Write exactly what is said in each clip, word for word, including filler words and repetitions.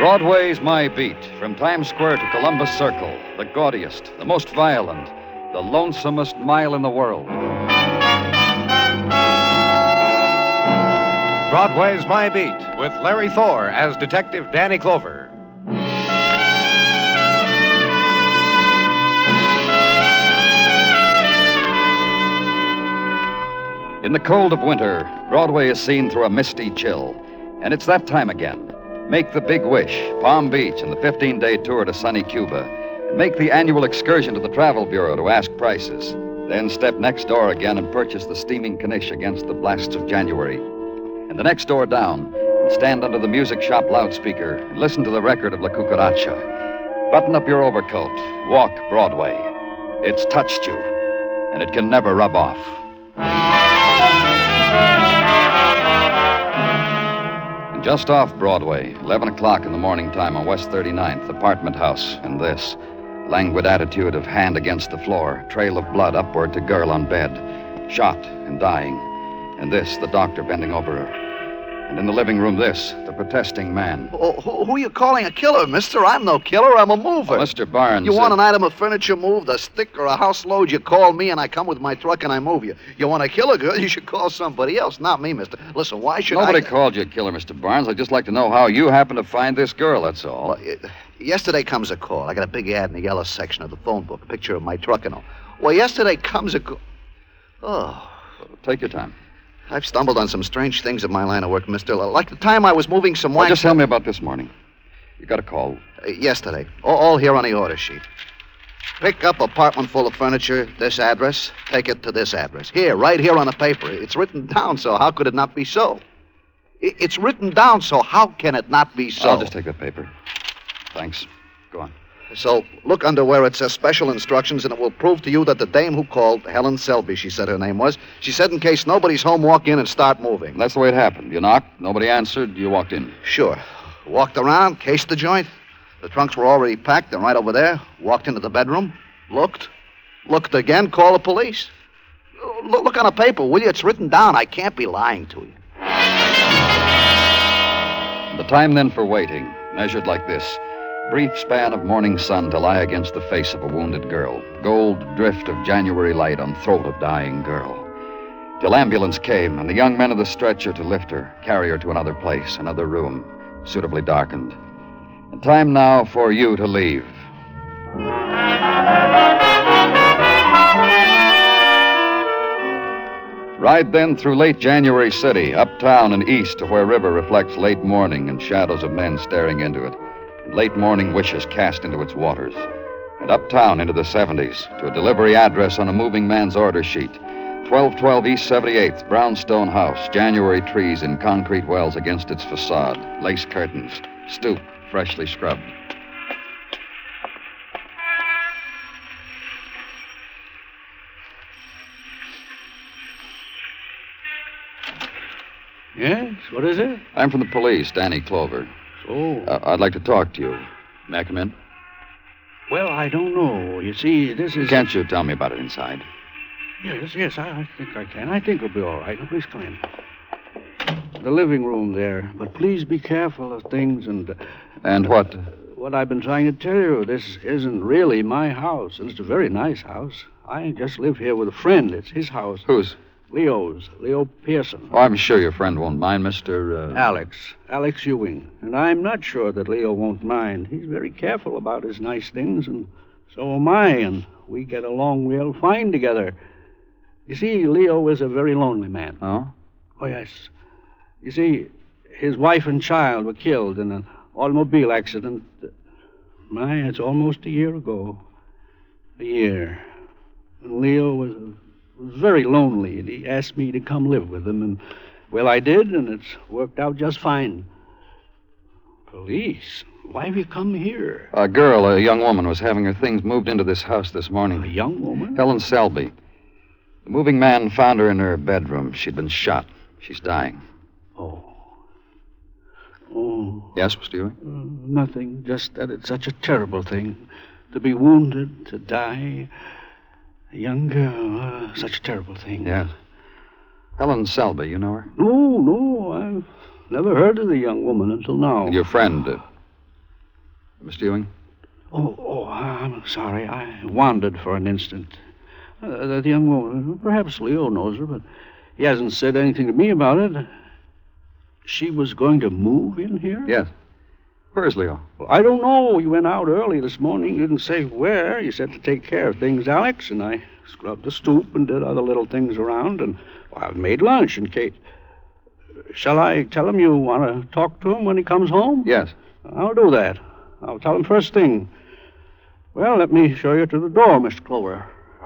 Broadway's My Beat, from Times Square to Columbus Circle, the gaudiest, the most violent, the lonesomest mile in the world. Broadway's My Beat, with Larry Thor as Detective Danny Clover. In the cold of winter, Broadway is seen through a misty chill. And it's that time again. Make the big wish, Palm Beach, and the fifteen-day tour to sunny Cuba. And make the annual excursion to the Travel Bureau to ask prices. Then step next door again and purchase the steaming Knish against the blasts of January. And the next door down, and stand under the music shop loudspeaker and listen to the record of La Cucaracha. Button up your overcoat. Walk Broadway. It's touched you, and it can never rub off. And just off Broadway, eleven o'clock in the morning time on West thirty-ninth, apartment house, and this. Languid attitude of hand against the floor, trail of blood upward to girl on bed. Shot and dying. And this, the doctor bending over her. And in the living room, this, the protesting man. Oh, who, who are you calling a killer, mister? I'm no killer. I'm a mover. Oh, Mister Barnes. You want uh, an item of furniture moved, a stick or a house load, you call me and I come with my truck and I move you. You want to kill a girl, you should call somebody else, not me, mister. Listen, why should Nobody I... Nobody called you a killer, Mister Barnes. I'd just like to know how you happened to find this girl, that's all. Well, it, yesterday comes a call. I got a big ad in the yellow section of the phone book, a picture of my truck and all. Well, yesterday comes a call... Oh... Take your time. I've stumbled on some strange things in my line of work, mister. Like the time I was moving some wine... Well, just tell me about this morning. You got a call. Uh, yesterday. All, all here on the order sheet. Pick up apartment full of furniture, this address. Take it to this address. Here, right here on the paper. It's written down, so how could it not be so? I, it's written down, so how can it not be so? I'll just take that paper. Thanks. Go on. So, look under where it says special instructions, and it will prove to you that the dame who called, Helen Selby, she said her name was, she said in case nobody's home, walk in and start moving. And that's the way it happened. You knocked, nobody answered, you walked in. Sure. Walked around, cased the joint. The trunks were already packed. They're right over there. Walked into the bedroom, looked, looked again, called the police. Look, look on the paper, will you? It's written down. I can't be lying to you. The time then for waiting, measured like this. Brief span of morning sun to lie against the face of a wounded girl. Gold drift of January light on throat of dying girl. Till ambulance came and the young men of the stretcher to lift her, carry her to another place, another room, suitably darkened. And time now for you to leave. Ride then through late January city, uptown and east to where river reflects late morning and shadows of men staring into it. Late morning wishes cast into its waters. And uptown into the seventies to a delivery address on a moving man's order sheet. twelve twelve East seventy-eighth, brownstone house, January trees in concrete wells against its facade, lace curtains, stoop, freshly scrubbed. Yes, what is it? I'm from the police, Danny Clover. Oh. Uh, I'd like to talk to you. May I come in? Well, I don't know. You see, this is... Can't you tell me about it inside? Yes, yes, I, I think I can. I think it'll be all right. Now, please come in. The living room there. But please be careful of things and... Uh, and what? Uh, what I've been trying to tell you. This isn't really my house, and it's a very nice house. I just live here with a friend. It's his house. Whose? Leo's. Leo Pearson. Oh, I'm sure your friend won't mind, Mister Uh... Alex. Alex Ewing. And I'm not sure that Leo won't mind. He's very careful about his nice things, and so am I, and we get along real fine together. You see, Leo is a very lonely man. Oh? Oh, yes. You see, his wife and child were killed in an automobile accident. My, it's almost a year ago. A year. And Leo was... was very lonely, and he asked me to come live with him, and, well, I did, and it's worked out just fine. Police? Why have you come here? A girl, a young woman, was having her things moved into this house this morning. A young woman? Helen Selby. The moving man found her in her bedroom. She'd been shot. She's dying. Oh. Oh. Yes, Mister Ewing? Uh, nothing, just that it's such a terrible thing. To be wounded, to die... A young girl, uh, such a terrible thing. Yes. Helen Selby, you know her? No, no, I've never heard of the young woman until now. Your friend, uh, Mister Ewing? Oh, oh, I'm sorry. I wandered for an instant. Uh, that young woman, perhaps Leo knows her, but he hasn't said anything to me about it. She was going to move in here? Yes. Where's Leo? Well, I don't know. He went out early this morning. He didn't say where. He said to take care of things, Alex, and I scrubbed the stoop and did other little things around, and well, I made lunch. And Kate, shall I tell him you want to talk to him when he comes home? Yes. I'll do that. I'll tell him first thing. Well, let me show you to the door, Mister Clover.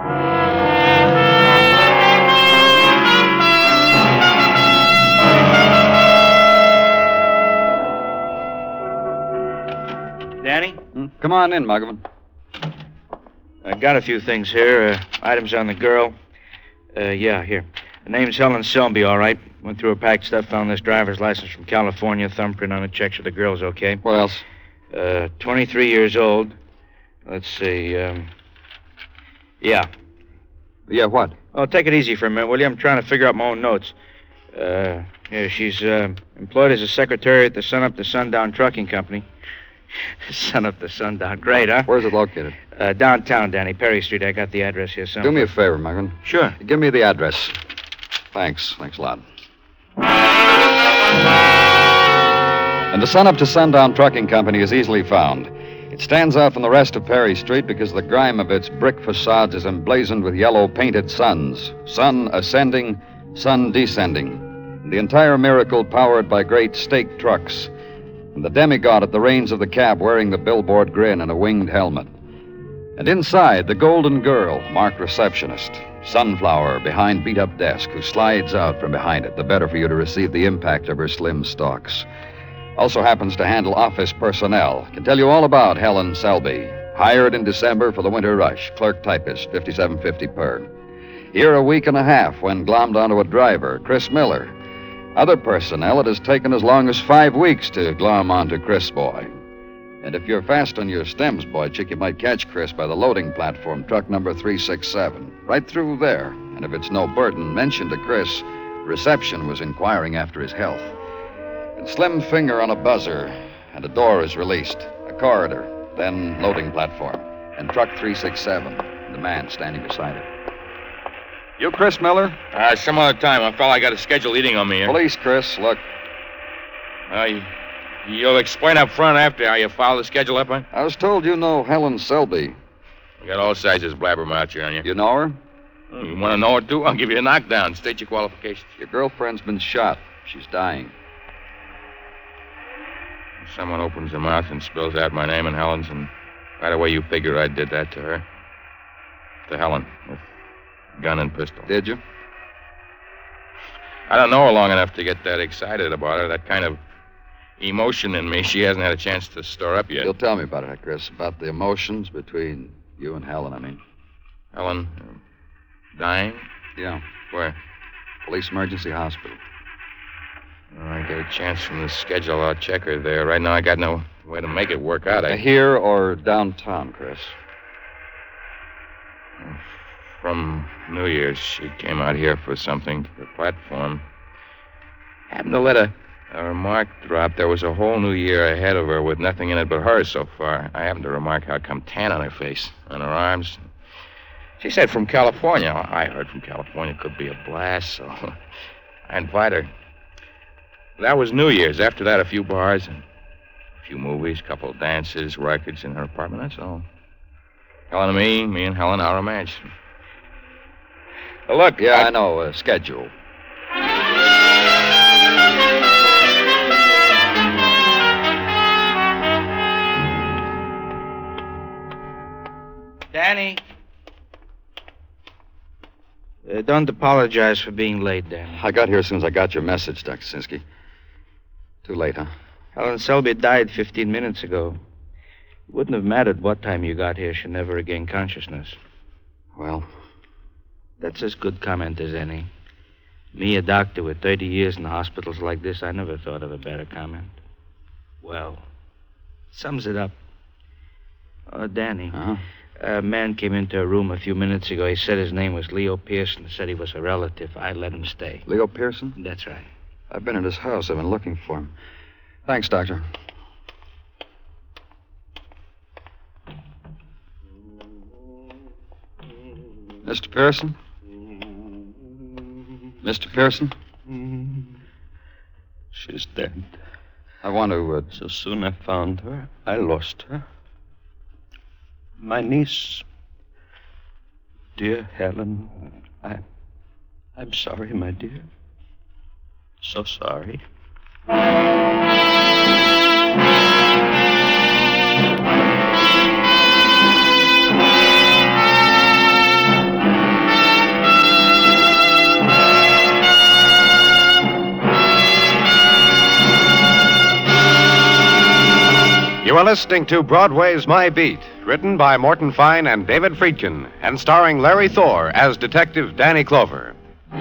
Danny? Hmm? Come on in, Muggavan. I got a few things here. Uh, items on the girl. Uh, yeah, here. The name's Helen Selby, all right. Went through her packed stuff, found this driver's license from California, thumbprint on it, check sure the girl's okay. What else? Uh, twenty-three years old. Let's see, um... Yeah. Yeah, what? Oh, take it easy for a minute, will you? I'm trying to figure out my own notes. Uh, yeah, she's, uh, employed as a secretary at the Sun Up to Sundown Trucking Company. Sun Up to Sundown. Great, huh? Where's it located? Uh, downtown, Danny. Perry Street. I got the address here somewhere. Do me a favor, Muggavan. Sure. Give me the address. Thanks. Thanks a lot. And the Sun Up to Sundown Trucking Company is easily found. It stands out from the rest of Perry Street because the grime of its brick facades is emblazoned with yellow painted suns. Sun ascending, sun descending. And the entire miracle powered by great stake trucks. And the demigod at the reins of the cab wearing the billboard grin and a winged helmet. And inside, the golden girl, marked receptionist. Sunflower behind beat-up desk, who slides out from behind it, the better for you to receive the impact of her slim stalks. Also happens to handle office personnel. Can tell you all about Helen Selby. Hired in December for the winter rush. Clerk typist, fifty-seven fifty per. Here a week and a half when glommed onto a driver, Chris Miller. Other personnel, it has taken as long as five weeks to glom onto Chris Boy. And if you're fast on your stems, boy chick, you might catch Chris by the loading platform, truck number three six seven. Right through there. And if it's no burden, mention to Chris, reception was inquiring after his health. And slim finger on a buzzer, and a door is released. A corridor, then loading platform. And truck three six seven, and the man standing beside it. You Chris Miller? Uh, some other time. I felt I got a schedule eating on me here. Police, Chris. Look, Uh, you, you'll explain up front after how you follow the schedule up, huh? I was told you know Helen Selby. You got all sizes blabbermouth here on you. You know her? Hmm, you want to know it, too? I'll give you a knockdown. State your qualifications. Your girlfriend's been shot. She's dying. If someone opens their mouth and spills out my name and Helen's, and right away you figure I did that to her. To Helen, with gun and pistol. Did you? I don't know her long enough to get that excited about her. That kind of emotion in me, she hasn't had a chance to store up yet. You'll tell me about it, Chris. About the emotions between you and Helen, I mean. Helen, uh, dying? Yeah. Where? Police emergency hospital. When I get a chance from the schedule, I'll check her there. Right now, I got no way to make it work out. I... Here or downtown, Chris? From New Year's, she came out here for something, the platform. Happened to let a, a remark drop. There was a whole new year ahead of her with nothing in it but her so far. I happened to remark how come tan on her face, on her arms. She said from California. I heard from California could be a blast, so I invite her. That was New Year's. After that, a few bars, and a few movies, a couple of dances, records in her apartment, that's all. Helen and me, me and Helen, our romance. Now, look, Yeah, I... I know. Uh, schedule. Danny. Uh, don't apologize for being late, Danny. I got here as soon as I got your message, Doctor Sinsky. Too late, huh? Helen Selby died fifteen minutes ago. It wouldn't have mattered what time you got here. She never regained consciousness. Well, That's as good comment as any. Me, a doctor with thirty years in hospitals like this, I never thought of a better comment. Well, sums it up. Oh, Danny. uh-huh. A man came into a room a few minutes ago. He said his name was Leo Pearson. Said he was a relative. I let him stay. Leo Pearson? That's right. I've been at his house. I've been looking for him. Thanks, Doctor. Mister Pearson? Mister Pearson? She's dead. I want to. Uh... So soon I found her, I lost her. My niece, dear Helen, I, I'm sorry, my dear. So sorry. You are listening to Broadway's My Beat, written by Morton Fine and David Friedkin, and starring Larry Thor as Detective Danny Clover.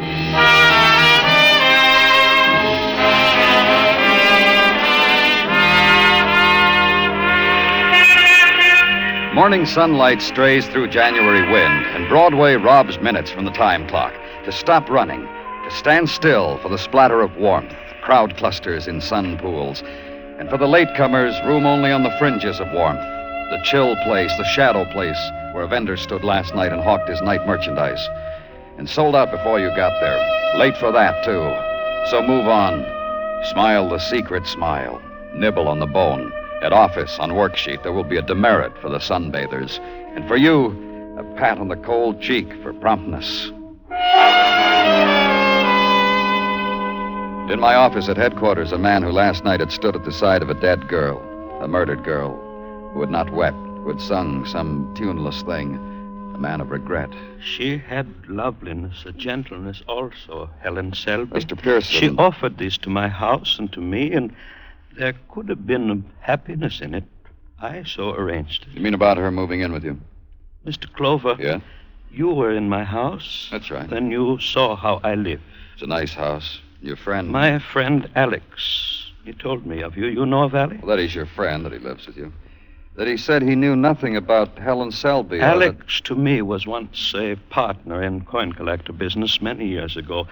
Morning sunlight strays through January wind, and Broadway robs minutes from the time clock. To stop running, to stand still for the splatter of warmth, crowd clusters in sun pools, and for the latecomers, room only on the fringes of warmth. The chill place, the shadow place, where a vendor stood last night and hawked his night merchandise. And sold out before you got there. Late for that, too. So move on. Smile the secret smile. Nibble on the bone. At office, on worksheet, there will be a demerit for the sunbathers. And for you, a pat on the cold cheek for promptness. In my office at headquarters, a man who last night had stood at the side of a dead girl, a murdered girl, who had not wept, who had sung some tuneless thing, a man of regret. She had loveliness, a gentleness also, Helen Selby. Mister Pearson. She offered these to my house and to me, and there could have been happiness in it. I so arranged it. You mean about her moving in with you? Mister Clover. Yeah? You were in my house. That's right. Then you saw how I live. It's a nice house. Your friend... My friend Alex. He told me of you. You know of Alex? Well, that he's your friend, that he lives with you. That he said he knew nothing about Helen Selby. Alex, that... to me, was once a partner in coin collector business many years ago.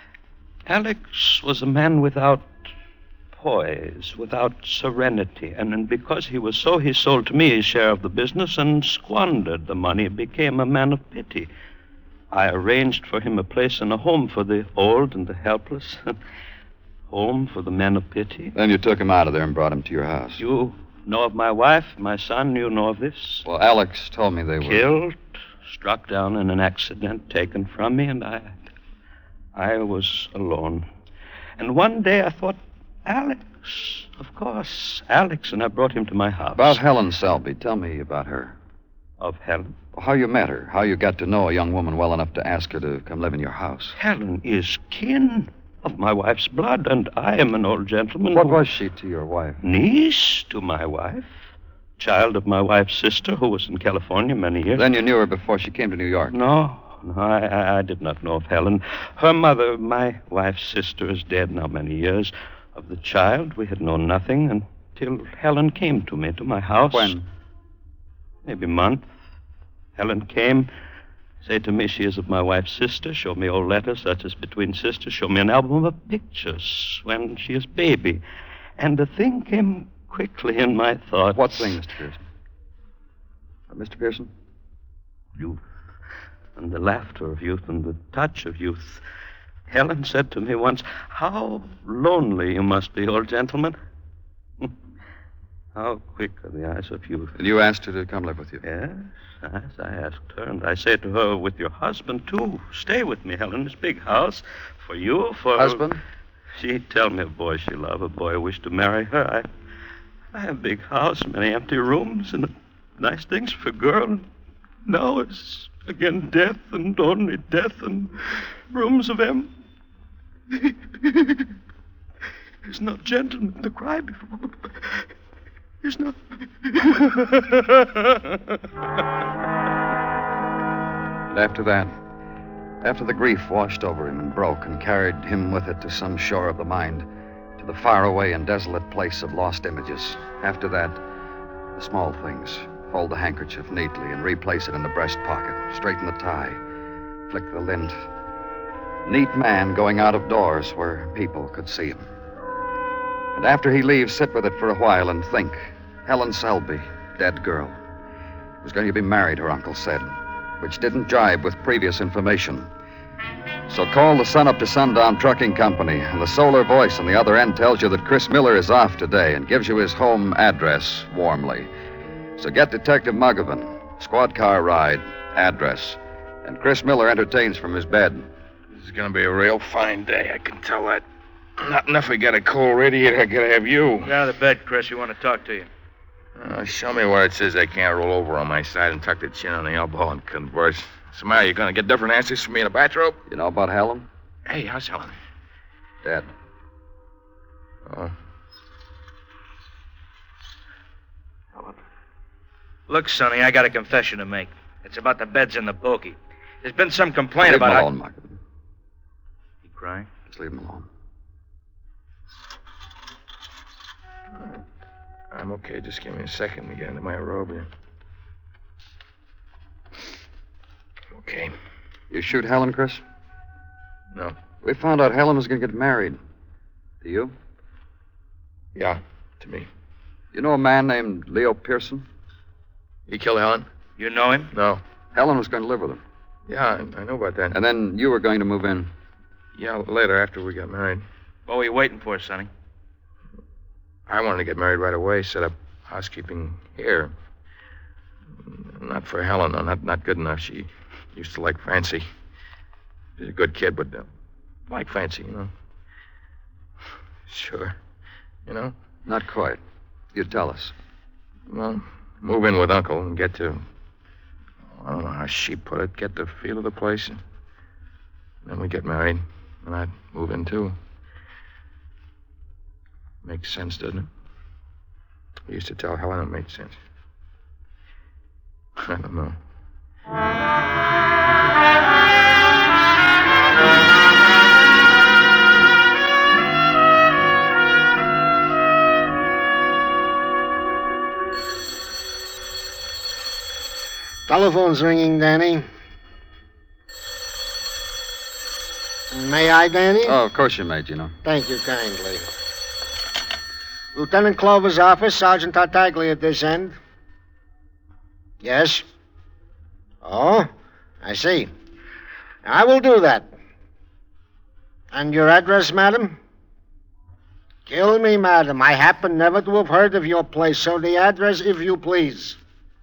Alex was a man without poise, without serenity. And, and because he was so, he sold to me his share of the business and squandered the money, became a man of pity. I arranged for him a place in a home for the old and the helpless. Home for the men of pity. Then you took him out of there and brought him to your house. You know of my wife, my son, you know of this? Well, Alex told me they were... Killed, struck down in an accident, taken from me, and I... I was alone. And one day I thought, Alex, of course, Alex, and I brought him to my house. About Helen Selby, tell me about her. Of Helen? How you met her, how you got to know a young woman well enough to ask her to come live in your house. Helen is kin of my wife's blood, and I am an old gentleman. What who... was she to your wife? Niece to my wife. Child of my wife's sister, who was in California many years. Then you knew her before she came to New York? No, no, I, I, I did not know of Helen. Her mother, my wife's sister, is dead now many years. Of the child, we had known nothing until Helen came to me, to my house. When? Maybe a month. Helen came, said to me she is of my wife's sister, showed me old letters such as between sisters, showed me an album of pictures when she is baby. And the thing came quickly in my thoughts. What thing, Mister Pearson? Uh, Mister Pearson? Youth, and the laughter of youth, and the touch of youth. Helen said to me once, how lonely you must be, old gentleman. How quick are the eyes of youth. And you asked her to come live with you? Yes, yes, I asked her, and I said to her, with your husband, too. Stay with me, Helen, this big house. For you, for... Husband? She'd tell me a boy she loved, a boy who wished to marry her. I, I have a big house, many empty rooms, and nice things for a girl. Now it's again death, and only death, and rooms of em. There's no gentleman to cry before. There's no... And after that, after the grief washed over him and broke and carried him with it to some shore of the mind, to the faraway and desolate place of lost images, after that, the small things. Fold the handkerchief neatly and replace it in the breast pocket. Straighten the tie. Flick the lint. Neat man going out of doors where people could see him. And after he leaves, sit with it for a while and think. Helen Selby, dead girl. Was going to be married, her uncle said. which didn't jibe with previous information. So call the Sun Up to Sundown Trucking Company, and the Solar Voice on the other end tells you that Chris Miller is off today and gives you his home address warmly. So get Detective Muggavan, squad car ride, address, and Chris Miller entertains from his bed. This is going to be a real fine day, I can tell that. Not enough we got a cold radiator, I gotta have you. Get out of the bed, Chris. We want to talk to you. Uh, show me where it says I can't roll over on my side and tuck the chin on the elbow and converse. Somehow you're going to get different answers from me in a bathrobe? You know about Helen? Hey, how's Helen? Dead. Oh. Helen? Look, Sonny, I got a confession to make. It's about the beds in the bogey. There's been some complaint Leave about... him alone, Muggavan. You crying? Just leave him alone. I'm okay. Just give me a second to get into my robe here. Okay. You shoot Helen, Chris? No. We found out Helen was going to get married. Do you? Yeah, to me. You know a man named Leo Pearson? You killed Helen? You know him? No. Helen was going to live with him. Yeah, I, I know about that. And then you were going to move in. Yeah, later, after we got married. What were you waiting for, Sonny? I wanted to get married right away, set up housekeeping here. Not for Helen, no, not, not good enough. She used to like fancy. She's a good kid, but uh, like fancy, you know. Sure. You know? Not quite. You tell us. Well, move in with Uncle and get to, I don't know how she put it, get the feel of the place. And then we get married, and I'd move in, too. Makes sense, doesn't it? I used to tell Helen it made sense. I don't know. Telephone's ringing, Danny. May I, Danny? Oh, of course you may, Gino. Thank you kindly. Lieutenant Clover's office, Sergeant Tartaglia at this end. Yes? Oh, I see. I will do that. And your address, madam? Kill me, madam. I happen never to have heard of your place, so the address, if you please.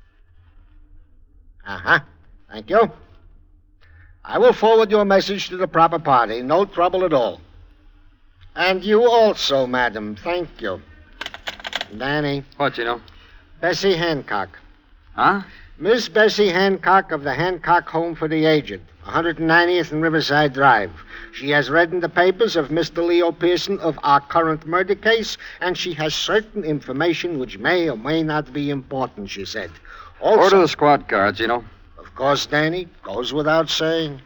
Uh-huh. Thank you. I will forward your message to the proper party. No trouble at all. And you also, madam. Thank you. Danny. What, Gino? Bessie Hancock. Huh? Miss Bessie Hancock of the Hancock Home for the Aged, one ninetieth and Riverside Drive. She has read in the papers of Mister Leo Pearson of our current murder case, and she has certain information which may or may not be important, she said. Also, Order the squad car, Gino. Of course, Danny. Goes without saying.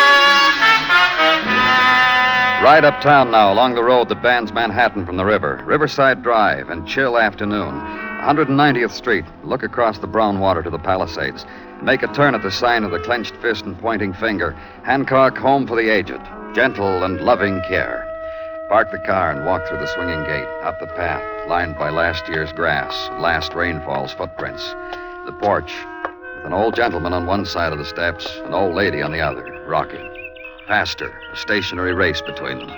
Ride uptown now along the road that bans Manhattan from the river. Riverside Drive and chill afternoon. one ninetieth Street. Look across the brown water to the Palisades. Make a turn at the sign of the clenched fist and pointing finger. Hancock Home for the Aged. Gentle and loving care. Park the car and walk through the swinging gate, up the path, lined by last year's grass, last rainfall's footprints. The porch, with an old gentleman on one side of the steps, an old lady on the other, rocking. Past her, a stationary race between them.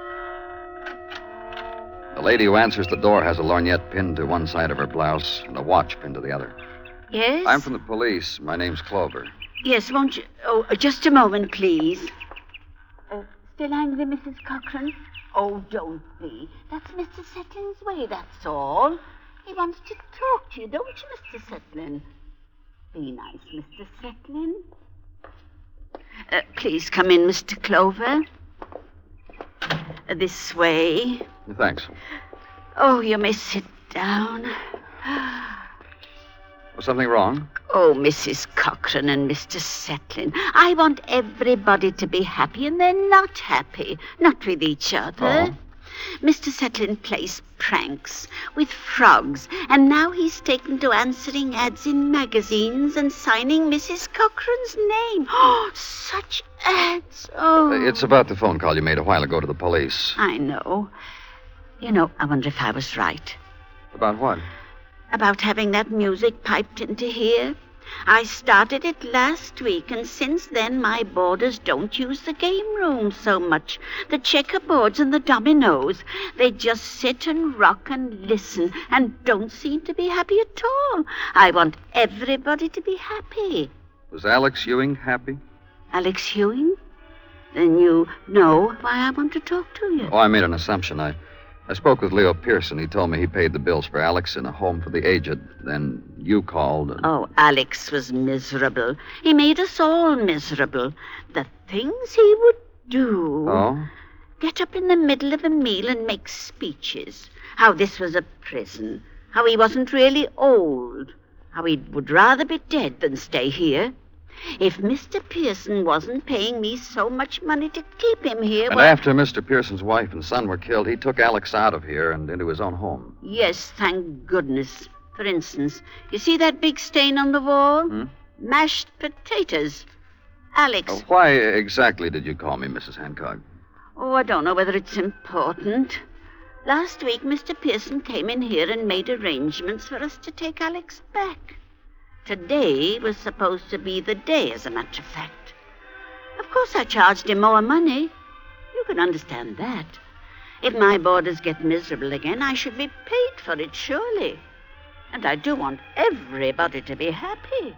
The lady who answers the door has a lorgnette pinned to one side of her blouse and a watch pinned to the other. Yes? I'm from the police. My name's Clover. Yes, won't you... Oh, just a moment, please. Uh, still angry, Missus Cochran? Oh, don't be. That's Mister Setlin's way, that's all. He wants to talk to you, don't you, Mister Setlin? Be nice, Mister Setlin. Uh, please come in, Mister Clover. Uh, this way. Thanks. Oh, you may sit down. Was something wrong? Oh, Missus Cochran and Mister Setlin, I want everybody to be happy, and they're not happy. Not with each other. Oh. Mister Setlin plays pranks with frogs, and now he's taken to answering ads in magazines and signing Missus Cochran's name. Oh, such ads. Oh. Uh, It's about the phone call you made a while ago to the police. I know. You know, I wonder if I was right. About what? About having that music piped into here. I started it last week, and since then my boarders don't use the game rooms so much. The checkerboards and the dominoes. They just sit and rock and listen and don't seem to be happy at all. I want everybody to be happy. Was Alex Ewing happy? Alex Ewing? Then you know why I want to talk to you. Oh, I made an assumption. I, I spoke with Leo Pearson. He told me he paid the bills for Alex in a home for the aged. Then you called. And... Oh, Alex was miserable. He made us all miserable. The things he would do. Oh? Get up in the middle of a meal and make speeches. How this was a prison. How he wasn't really old. How he would rather be dead than stay here. If Mister Pearson wasn't paying me so much money to keep him here... And well... after Mister Pearson's wife and son were killed, he took Alex out of here and into his own home. Yes, thank goodness. For instance, you see that big stain on the wall? Hmm? Mashed potatoes. Alex... Oh, why exactly did you call me, Missus Hancock? Oh, I don't know whether it's important. Last week, Mister Pearson came in here and made arrangements for us to take Alex back. Today was supposed to be the day, as a matter of fact. Of course, I charged him more money. You can understand that. If my boarders get miserable again, I should be paid for it, surely. And I do want everybody to be happy.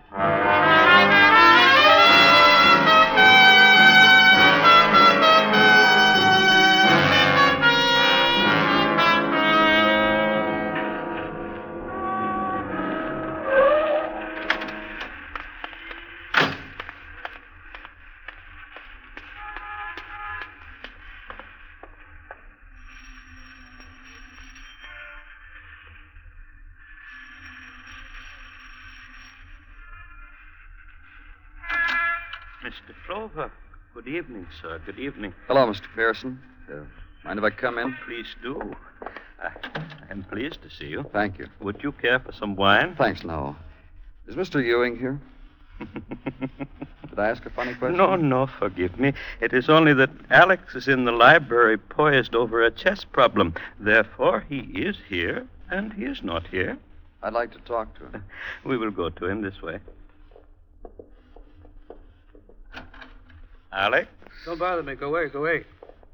Mister Clover. Good evening, sir. Good evening. Hello, Mister Pearson. Uh, mind if I come in? Oh, please do. I, I'm pleased to see you. Thank you. Would you care for some wine? Thanks, no. Is Mister Ewing here? Did I ask a funny question? No, no, forgive me. It is only that Alex is in the library poised over a chess problem. Therefore, he is here, and he is not here. I'd like to talk to him. We will go to him this way. Alex? Don't bother me. Go away, go away.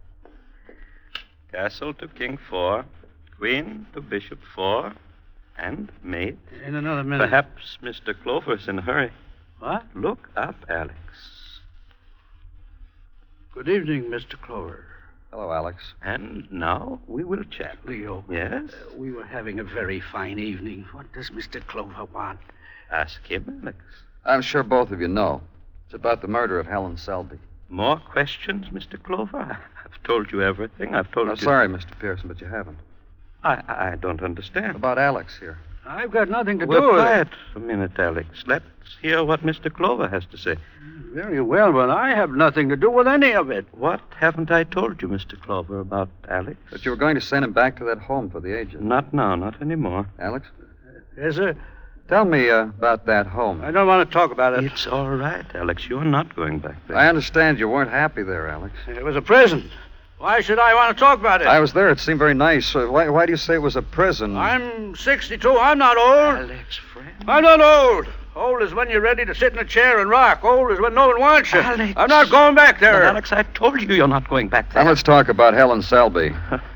Castle to king four, queen to bishop four, and mate. In another minute. Perhaps Mister Clover's in a hurry. What? Look up, Alex. Good evening, Mister Clover. Hello, Alex. And now we will chat. Leo. Yes? Uh, we were having a very fine evening. What does Mister Clover want? Ask him, Alex. I'm sure both of you know. It's about the murder of Helen Selby. More questions, Mister Clover? I've told you everything. I've told I'm you... sorry, Mister Pearson, but you haven't. I, I don't understand. About Alex here. I've got nothing to We're do with quiet it. a minute, Alex. Let's hear what Mister Clover has to say. Very well, but I have nothing to do with any of it. What haven't I told you, Mister Clover, about Alex? But you were going to send him back to that home for the aged. Not now, not anymore. Alex? Yes, sir. Tell me uh, about that home. I don't want to talk about it. It's all right, Alex. You're not going back there. I understand you weren't happy there, Alex. It was a prison. Why should I want to talk about it? I was there. It seemed very nice. Uh, why, why do you say it was a prison? I'm sixty-two. I'm not old. Alex, friend. I'm not old. Old is when you're ready to sit in a chair and rock. Old is when no one wants you. Alex. I'm not going back there. But Alex, I told you you're not going back there. Now let's talk about Helen Selby.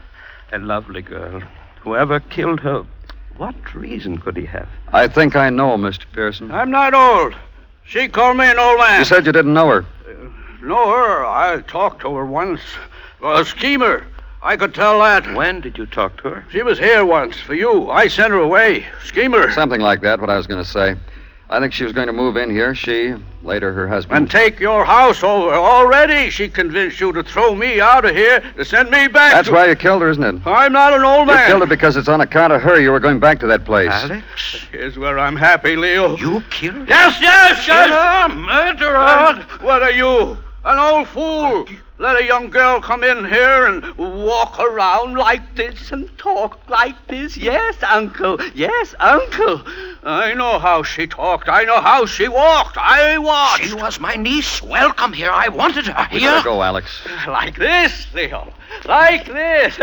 A lovely girl. Whoever killed her, what reason could he have? I think I know, Mister Pearson. I'm not old. She called me an old man. You said you didn't know her. Uh, know her? I talked to her once. Well, a schemer. I could tell that. When did you talk to her? She was here once for you. I sent her away. Schemer. Something like that, what I was going to say. I think she was going to move in here. She, later her husband. And take your house over. Already she convinced you to throw me out of here, to send me back. That's to... why you killed her, isn't it? I'm not an old You man. killed her because it's on account of her you were going back to that place. Alex? Here's where I'm happy, Leo. You killed her? Yes, yes, yes. Murderer! And what are you? An old fool. Let a young girl come in here and walk around like this and talk like this. Yes, Uncle. Yes, Uncle. I know how she talked. I know how she walked. I watched. She was my niece. Welcome here. I wanted her We here. better go, Alex. Like this, Leo. Like this.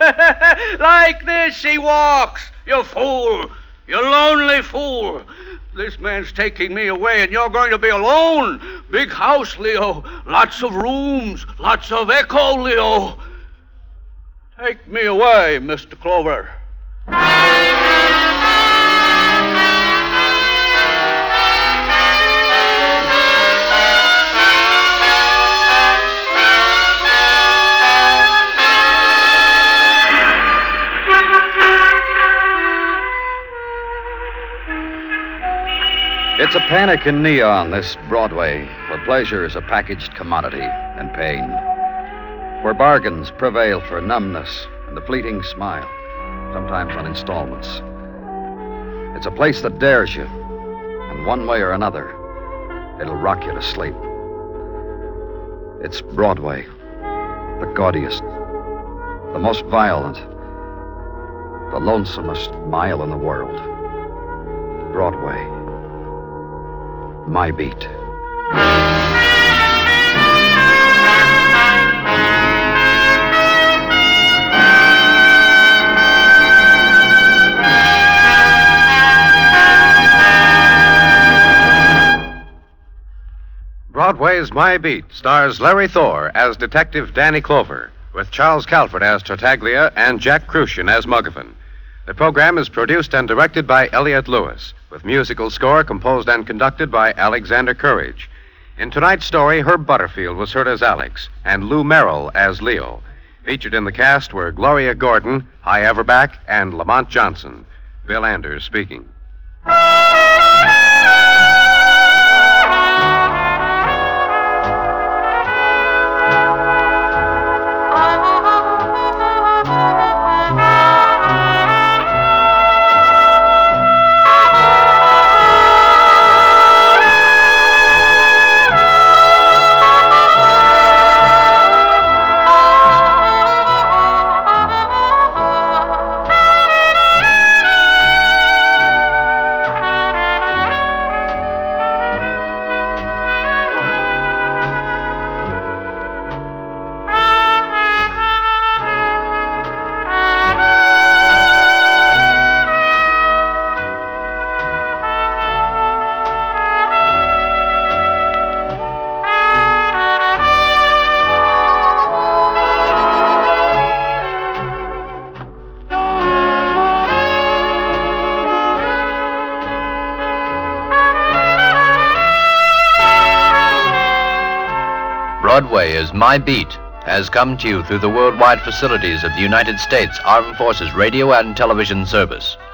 Like this she walks. You fool. You lonely fool. This man's taking me away, and you're going to be alone. Big house, Leo. Lots of rooms. Lots of echo, Leo. Take me away, Mister Clover. It's a panic in Neon, this Broadway, where pleasure is a packaged commodity and pain, where bargains prevail for numbness and the fleeting smile, sometimes on installments. It's a place that dares you, and one way or another, it'll rock you to sleep. It's Broadway, the gaudiest, the most violent, the lonesomest mile in the world. Broadway. My beat. Broadway's My Beat stars Larry Thor as Detective Danny Clover, with Charles Calvert as Tartaglia and Jack Crucian as Muggavan. The program is produced and directed by Elliott Lewis, with musical score composed and conducted by Alexander Courage. In tonight's story, Herb Butterfield was heard as Alex, and Lou Merrill as Leo. Featured in the cast were Gloria Gordon, Hy Averback, and Lamont Johnson. Bill Anders speaking. Broadway is My Beat has come to you through the worldwide facilities of the United States Armed Forces Radio and Television Service.